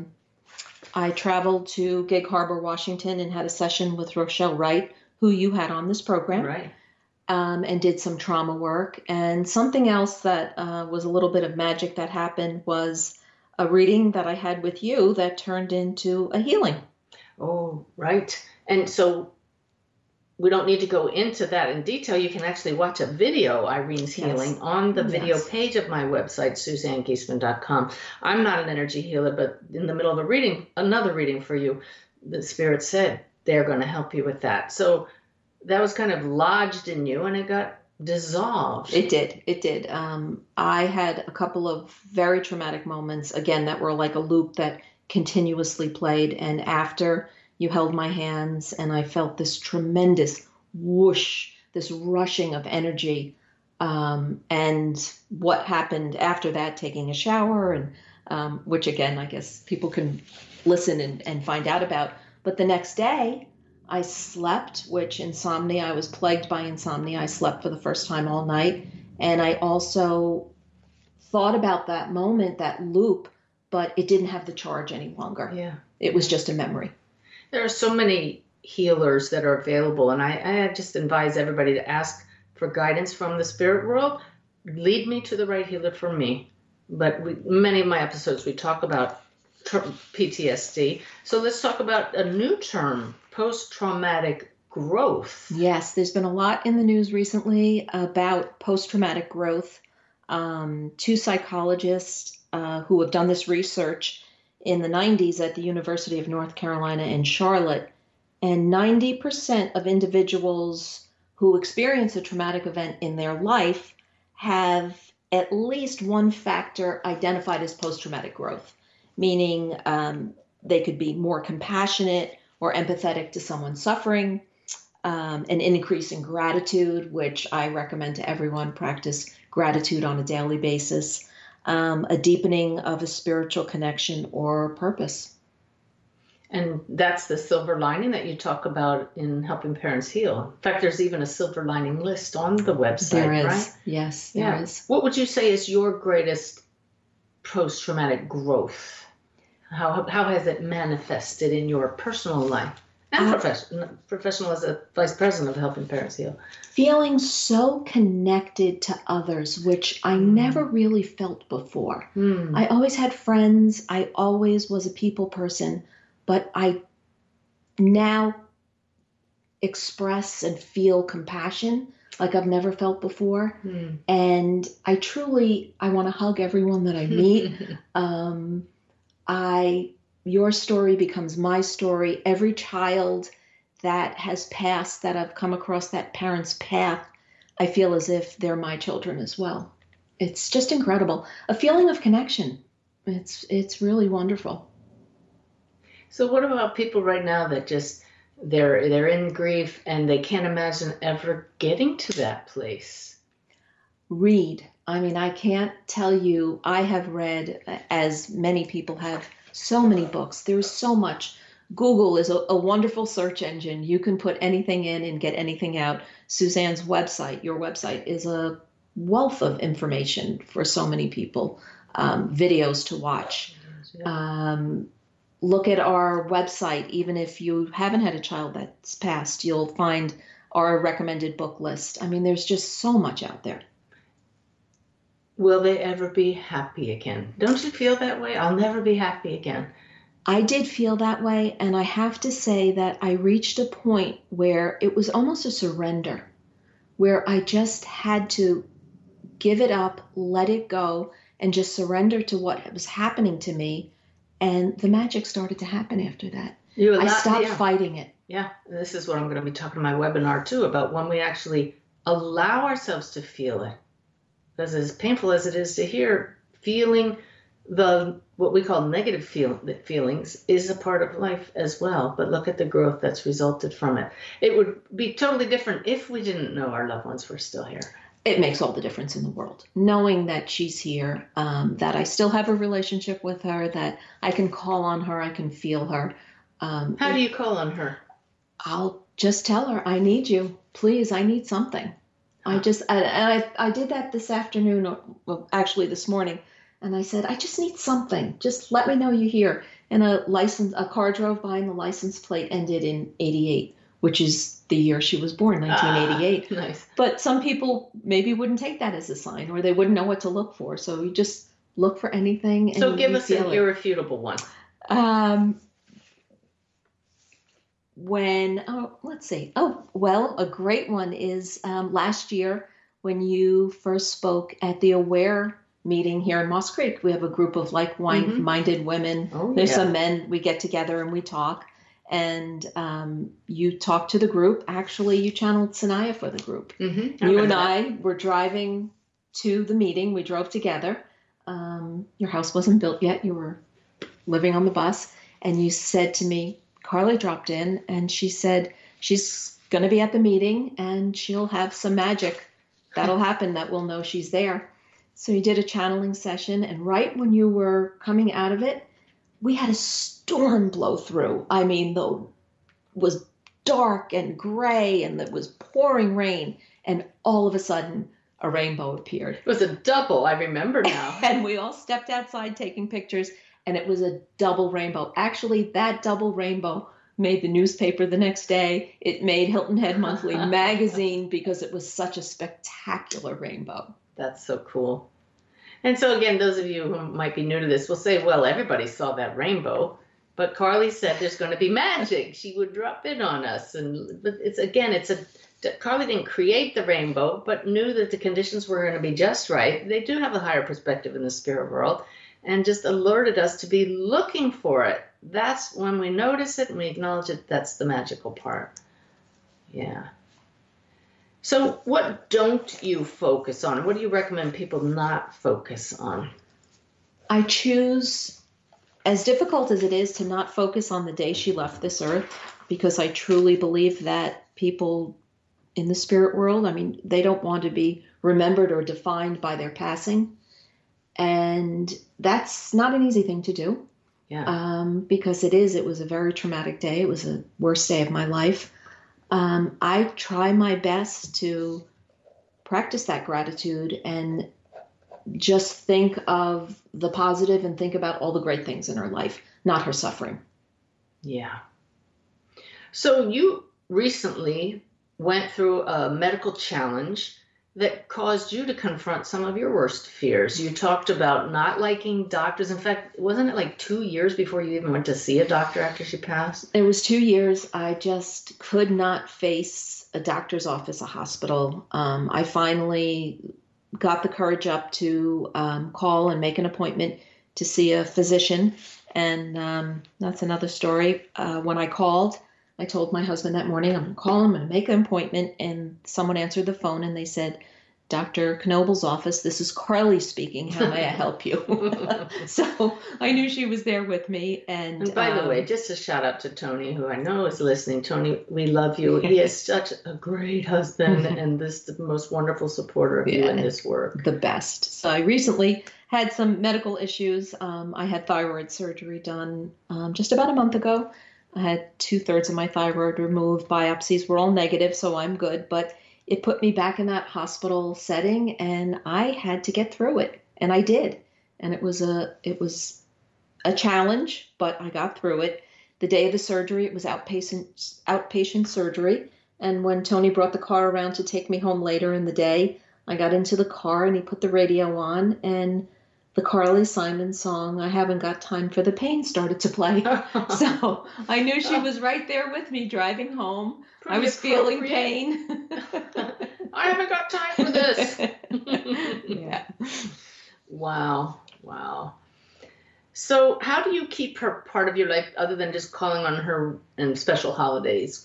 Speaker 6: I traveled to Gig Harbor, Washington, and had a session with Rochelle Wright, who you had on this program.
Speaker 5: Right.
Speaker 6: And did some trauma work. And something else that was a little bit of magic that happened was a reading that I had with you that turned into a healing.
Speaker 5: Oh, right. And so we don't need to go into that in detail. You can actually watch a video, Irene's Healing, on the video page of my website, SuzanneGiesman.com. I'm not an energy healer, but in the middle of another reading for you, the Spirit said they're going to help you with that. So that was kind of lodged in you, and it got dissolved.
Speaker 6: It did. I had a couple of very traumatic moments, again, that were like a loop that continuously played. And after you held my hands and I felt this tremendous whoosh, this rushing of energy. And what happened after that, taking a shower, and which again, I guess people can listen and find out about. But the next day, I slept, which insomnia, I was plagued by insomnia. I slept for the first time all night. And I also thought about that moment, that loop, but it didn't have the charge any longer.
Speaker 5: Yeah.
Speaker 6: It was just a memory.
Speaker 5: There are so many healers that are available, and I just advise everybody to ask for guidance from the spirit world. Lead me to the right healer for me. But many of my episodes, we talk about PTSD. So let's talk about a new term, post-traumatic growth.
Speaker 6: Yes, there's been a lot in the news recently about post-traumatic growth. Two psychologists who have done this research in the 90s at the University of North Carolina in Charlotte, and 90% of individuals who experience a traumatic event in their life have at least one factor identified as post-traumatic growth, meaning they could be more compassionate or empathetic to someone suffering, an increase in gratitude, which I recommend to everyone, practice gratitude on a daily basis, a deepening of a spiritual connection or purpose.
Speaker 5: And that's the silver lining that you talk about in Helping Parents Heal. In fact, there's even a silver lining list on the website,
Speaker 6: There is,
Speaker 5: right?
Speaker 6: yes, there is.
Speaker 5: What would you say is your greatest post-traumatic growth? How has it manifested in your personal life and professional as a vice president of Helping Parents Heal?
Speaker 6: Feeling so connected to others, which I never really felt before. I always had friends. I always was a people person, but I now express and feel compassion like I've never felt before. And I want to hug everyone that I meet. Your story becomes my story. Every child that has passed, that I've come across that parent's path, I feel as if they're my children as well. It's just incredible. A feeling of connection. It's really wonderful.
Speaker 5: So what about people right now that just they're in grief and they can't imagine ever getting to that place?
Speaker 6: Read. I mean, I can't tell you, I have read, as many people have, so many books. There's so much. Google is a wonderful search engine. You can put anything in and get anything out. Suzanne's website, your website, is a wealth of information for so many people, videos to watch. Look at our website. Even if you haven't had a child that's passed, you'll find our recommended book list. I mean, there's just so much out there.
Speaker 5: Will they ever be happy again? Don't you feel that way? I'll never be happy again.
Speaker 6: I did feel that way, and I have to say that I reached a point where it was almost a surrender, where I just had to give it up, let it go, and just surrender to what was happening to me. And the magic started to happen after that. I stopped fighting it.
Speaker 5: Yeah, this is what I'm going to be talking in my webinar too, about when we actually allow ourselves to feel it. Because as painful as it is to hear, feeling what we call negative feelings is a part of life as well. But look at the growth that's resulted from it. It would be totally different if we didn't know our loved ones were still here.
Speaker 6: It makes all the difference in the world. Knowing that she's here, that I still have a relationship with her, that I can call on her, I can feel her.
Speaker 5: How do you call on her?
Speaker 6: I'll just tell her, I need you. Please, I need something. I did that this afternoon, well, actually this morning. And I said, I just need something. Just let me know you're here. And a car drove by and the license plate ended in 88, which is the year she was born, 1988.
Speaker 5: Nice.
Speaker 6: But some people maybe wouldn't take that as a sign, or they wouldn't know what to look for. So you just look for anything. And
Speaker 5: so give us an irrefutable one.
Speaker 6: Let's see. A great one is last year when you first spoke at the AWARE meeting here in Moss Creek. We have a group of like-minded women. There's some men. We get together and we talk. And you talked to the group. Actually, you channeled Sanaya for the group. You and I were driving to the meeting. We drove together. Your house wasn't built yet. You were living on the bus. And you said to me, Carly dropped in, and she said she's going to be at the meeting, and she'll have some magic that'll happen that we'll know she's there. So you did a channeling session, and right when you were coming out of it, we had a storm blow through. I mean, was dark and gray and it was pouring rain. And all of a sudden, a rainbow appeared.
Speaker 5: It was a double, I remember now.
Speaker 6: And we all stepped outside taking pictures, and it was a double rainbow. Actually, that double rainbow made the newspaper the next day. It made Hilton Head Monthly magazine because it was such a spectacular rainbow.
Speaker 5: That's so cool. And so again, those of you who might be new to this will say, well, everybody saw that rainbow. But Carly said there's going to be magic. She would drop in on us. But Carly didn't create the rainbow, but knew that the conditions were going to be just right. They do have a higher perspective in the spirit world, and just alerted us to be looking for it. That's when we notice it and we acknowledge it. That's the magical part. Yeah. So what don't you focus on? What do you recommend people not focus on?
Speaker 6: I choose, as difficult as it is, to not focus on the day she left this earth, because I truly believe that people in the spirit world, I mean, they don't want to be remembered or defined by their passing. And that's not an easy thing to do.
Speaker 5: Yeah.
Speaker 6: Because it was a very traumatic day. It was the worst day of my life. I try my best to practice that gratitude and just think of the positive and think about all the great things in her life, not her suffering.
Speaker 5: Yeah. So you recently went through a medical challenge that caused you to confront some of your worst fears. You talked about not liking doctors. In fact, wasn't it like 2 years before you even went to see a doctor after she passed?
Speaker 6: It was 2 years. I just could not face a doctor's office, a hospital. I finally got the courage up to call and make an appointment to see a physician. And that's another story. When I called, I told my husband that morning, I'm going to call him, I'm going to make an appointment. And someone answered the phone and they said, Dr. Knobel's office, this is Carly speaking. How may I help you? So I knew she was there with me. And
Speaker 5: by the way, just a shout out to Tony, who I know is listening. Tony, we love you. He is such a great husband and the most wonderful supporter of you in this work.
Speaker 6: The best. So I recently had some medical issues. I had thyroid surgery done just about a month ago. I had 2/3 of my thyroid removed. Biopsies were all negative, so I'm good. But it put me back in that hospital setting, and I had to get through it, and I did. And it was a challenge, but I got through it. The day of the surgery, it was outpatient surgery. And when Tony brought the car around to take me home later in the day, I got into the car and he put the radio on, and the Carly Simon song, I Haven't Got Time for the Pain, started to play. So I knew she was right there with me driving home. I was feeling pain.
Speaker 5: I haven't got time for this.
Speaker 6: Yeah.
Speaker 5: Wow. So how do you keep her part of your life other than just calling on her in special holidays?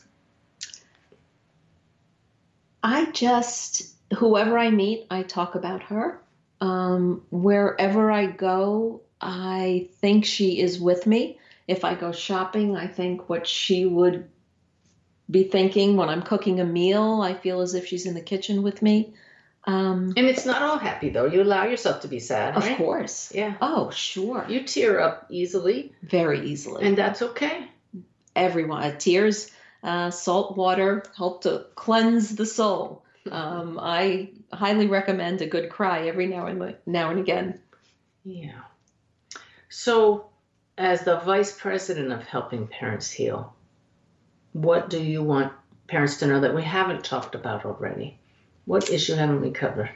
Speaker 6: Whoever I meet, I talk about her. Wherever I go, I think she is with me. If I go shopping, I think what she would be thinking. When I'm cooking a meal, I feel as if she's in the kitchen with me.
Speaker 5: And it's not all happy, though. You allow yourself to be sad, right?
Speaker 6: Of course.
Speaker 5: Yeah.
Speaker 6: Oh, sure.
Speaker 5: You tear up easily.
Speaker 6: Very easily.
Speaker 5: And that's okay.
Speaker 6: Everyone. Tears, salt water help to cleanse the soul. I highly recommend a good cry every now and again.
Speaker 5: Yeah. So, as the vice president of Helping Parents Heal, what do you want parents to know that we haven't talked about already? What issue haven't we covered?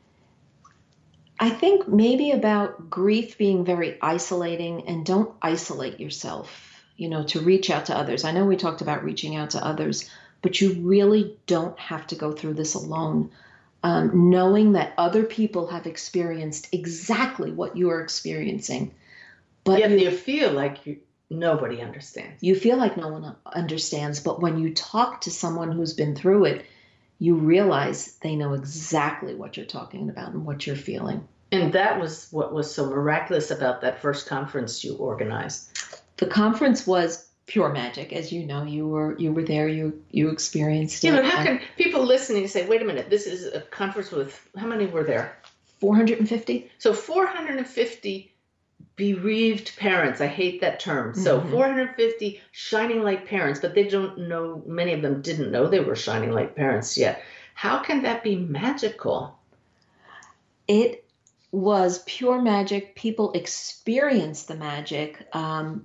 Speaker 6: I think maybe about grief being very isolating, and don't isolate yourself, to reach out to others. I know we talked about reaching out to others, but you really don't have to go through this alone. Knowing that other people have experienced exactly what you are experiencing. But
Speaker 5: yet you feel like nobody understands.
Speaker 6: You feel like no one understands, but when you talk to someone who's been through it, you realize they know exactly what you're talking about and what you're feeling.
Speaker 5: And that was what was so miraculous about that first conference you organized.
Speaker 6: The conference was pure magic, as you know. You were there. You experienced it.
Speaker 5: Yeah, but how can people listening say, "Wait a minute, this is a conference with how many were there?"
Speaker 6: 450.
Speaker 5: So 450 bereaved parents. I hate that term. So 450 shining light parents, but they don't know, many of them didn't know they were shining light parents yet. How can that be magical?
Speaker 6: It was pure magic. People experienced the magic. I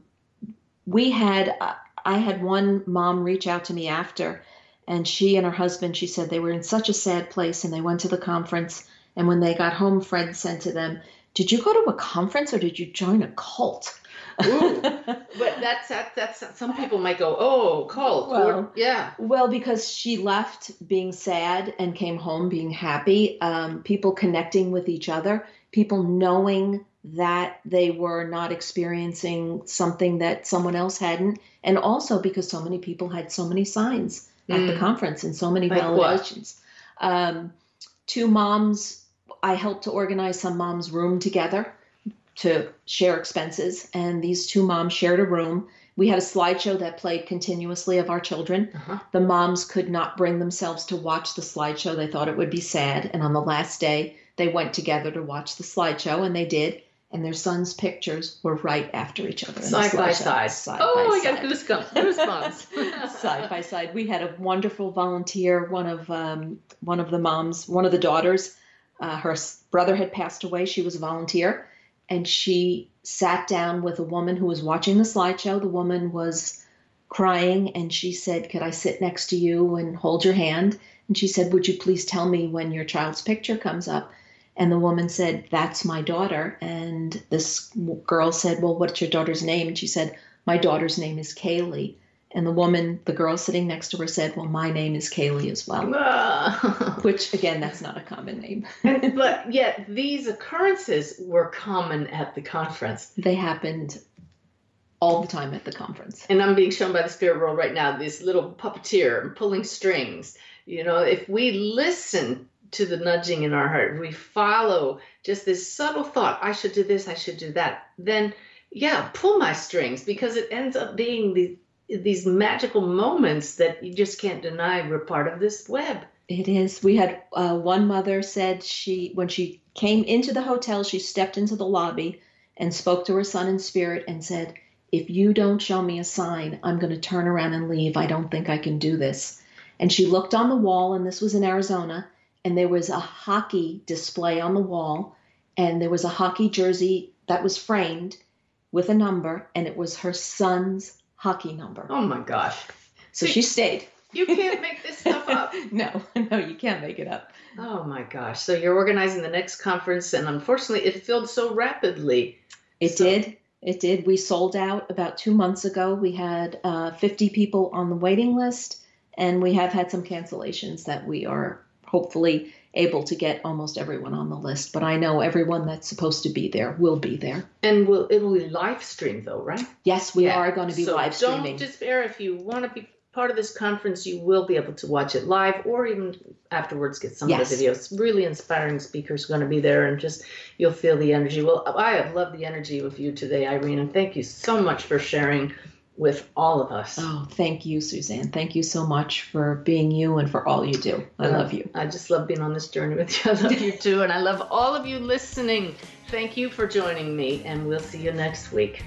Speaker 6: had one mom reach out to me after, and she and her husband, she said they were in such a sad place and they went to the conference. And when they got home, Fred said to them, "Did you go to a conference or did you join a cult?"
Speaker 5: Ooh, but that's some people might go, "Oh, cult."
Speaker 6: Well,
Speaker 5: yeah.
Speaker 6: Well, because she left being sad and came home being happy. People connecting with each other, people knowing that they were not experiencing something that someone else hadn't. And also because so many people had so many signs at the conference and so many
Speaker 5: Like
Speaker 6: validations. Two moms, I helped to organize some moms' room together to share expenses. And these two moms shared a room. We had a slideshow that played continuously of our children. The moms could not bring themselves to watch the slideshow. They thought it would be sad. And on the last day, they went together to watch the slideshow, and they did. And their sons' pictures were right after each other.
Speaker 5: Side by side. I got goosebumps.
Speaker 6: Side by side. We had a wonderful volunteer, one of the moms, one of the daughters, her brother had passed away. She was a volunteer. And she sat down with a woman who was watching the slideshow. The woman was crying, and she said, "Could I sit next to you and hold your hand?" And she said, "Would you please tell me when your child's picture comes up?" And the woman said, "That's my daughter." And this girl said, "Well, what's your daughter's name?" And she said, "My daughter's name is Kaylee." And the girl sitting next to her said, "Well, my name is Kaylee as well." Which, again, that's not a common name.
Speaker 5: But yet these occurrences were common at the conference.
Speaker 6: They happened all the time at the conference.
Speaker 5: And I'm being shown by the spirit world right now, this little puppeteer pulling strings. You know, if we listen to the nudging in our heart, we follow just this subtle thought, I should do this, I should do that, then, yeah, pull my strings, because it ends up being these magical moments that you just can't deny we're part of this web.
Speaker 6: It is. We had one mother said when she came into the hotel, she stepped into the lobby and spoke to her son in spirit and said, "If you don't show me a sign, I'm going to turn around and leave. I don't think I can do this." And she looked on the wall, and this was in Arizona, and there was a hockey display on the wall, and there was a hockey jersey that was framed with a number, and it was her son's hockey number.
Speaker 5: Oh my gosh.
Speaker 6: So she stayed.
Speaker 5: You can't make this stuff up.
Speaker 6: No, you can't make it up.
Speaker 5: Oh my gosh. So you're organizing the next conference, and unfortunately it filled so rapidly.
Speaker 6: It did. We sold out about 2 months ago. We had 50 people on the waiting list, and we have had some cancellations that we are hopefully able to get almost everyone on the list. But I know everyone that's supposed to be there will be there.
Speaker 5: And it will be live streamed though, right?
Speaker 6: Yes, we are going to be live streaming.
Speaker 5: Don't despair. If you want to be part of this conference, you will be able to watch it live, or even afterwards get some of the videos. Really inspiring speakers are going to be there, and just you'll feel the energy. Well, I have loved the energy with you today, Irene, and thank you so much for sharing with all of us.
Speaker 6: Oh, thank you, Suzanne. Thank you so much for being you and for all you do. I love you.
Speaker 5: I just love being on this journey with you. I love you too, and I love all of you listening. Thank you for joining me, and we'll see you next week.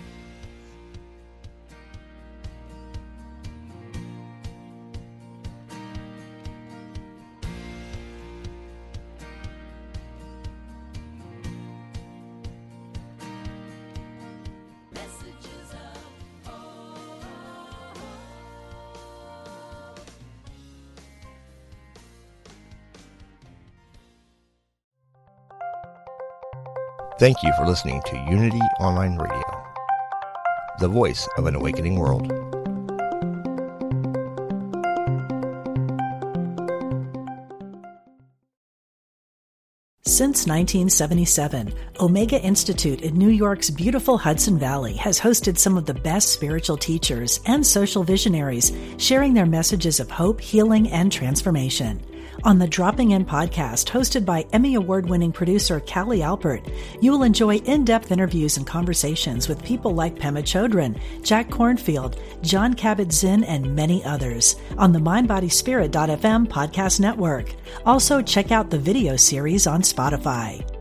Speaker 7: Thank you for listening to Unity Online Radio, the voice of an awakening world.
Speaker 1: Since 1977, Omega Institute in New York's beautiful Hudson Valley has hosted some of the best spiritual teachers and social visionaries sharing their messages of hope, healing, and transformation. On the Dropping In podcast, hosted by Emmy Award-winning producer Callie Alpert, you will enjoy in-depth interviews and conversations with people like Pema Chodron, Jack Kornfield, John Kabat-Zinn, and many others on the MindBodySpirit.fm podcast network. Also, check out the video series on Spotify.